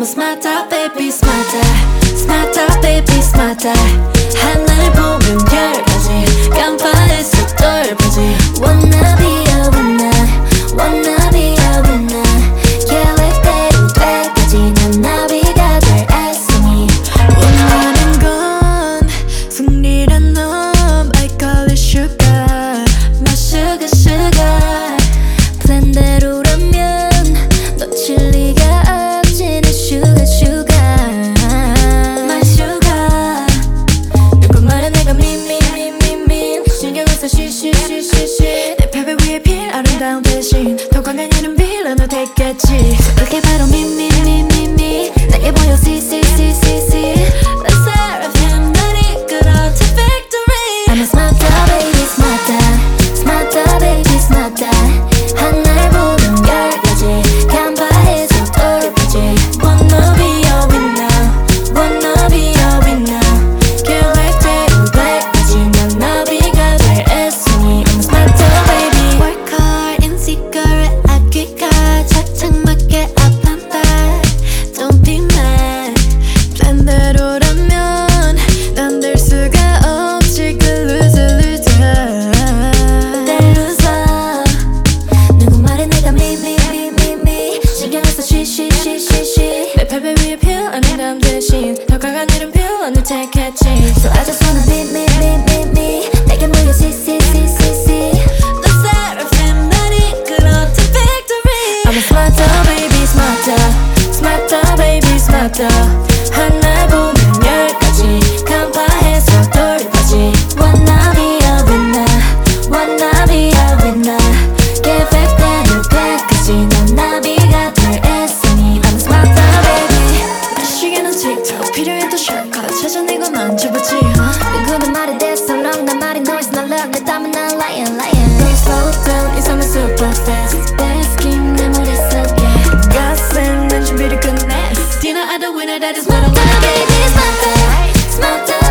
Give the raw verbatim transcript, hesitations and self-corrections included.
smarter baby smarter smarter baby smarter 하늘 보면 별까지 깜빡했어 똘빠지 Wanna be a winner Wanna be a winner 계획대로 될까지 난 나비가 될 애송이 원하는 건 승리란 놈 I call it sugar My sugar sugar 플랜대로라면 놓칠 리가 없지 내 sugar sugar My sugar 누구 말에 내가 미미미미미 신경을 써 쉬쉬쉬쉬쉬 내 패배 위에 필 아름다운 대신 더 강한 이름 빌런을 택했지 그게 바로 미미미미미 내게 보여 see see see see see Let's seraphim 날 이끌어 to victory I'm a smarter baby smarter smarter baby smarter 하늘 보면 열까지 간파해서 똘빠지 Wanna be a winner Wanna be a winner 계획대로 될까지 난 나비가 될 애송이 I'm a smarter baby Work hard in secret 아끼가 착착 맞게 up and back Don't be mad 플랜대로라면 난 될 수가 없지 그 loser loser 내 loser 누구 말에 내가 미미미미미 신경을 써 쉬쉬쉬쉬쉬 내 패배 위에 필요한 남 대신 더 강한 이름 필요한을 택했지 So I just wanna be me me me me 내게 모여 see see see see see The seraphim 날 이끌어 to victory I'm a smarter baby smarter smarter baby smarter 하늘 보면 열까지 간파해서 똘빠지 Wanna be a winner Wanna be a winner 계획대로 될까지 난 나비가 될 애송이 I'm a smarter baby 시계는 틱톡 필요해도 shortcut 찾아내고 난 줘보지 누구든 말이 됐어 wrong 난 말이 noise 난 love 내 땀은 난 lion lion Don't slow down 이 삶은 super fast Best scheme 내 머릿속에 가슴 난 준비를 끝내 Dinner at the winner that is what I wanna be Smarter, smarter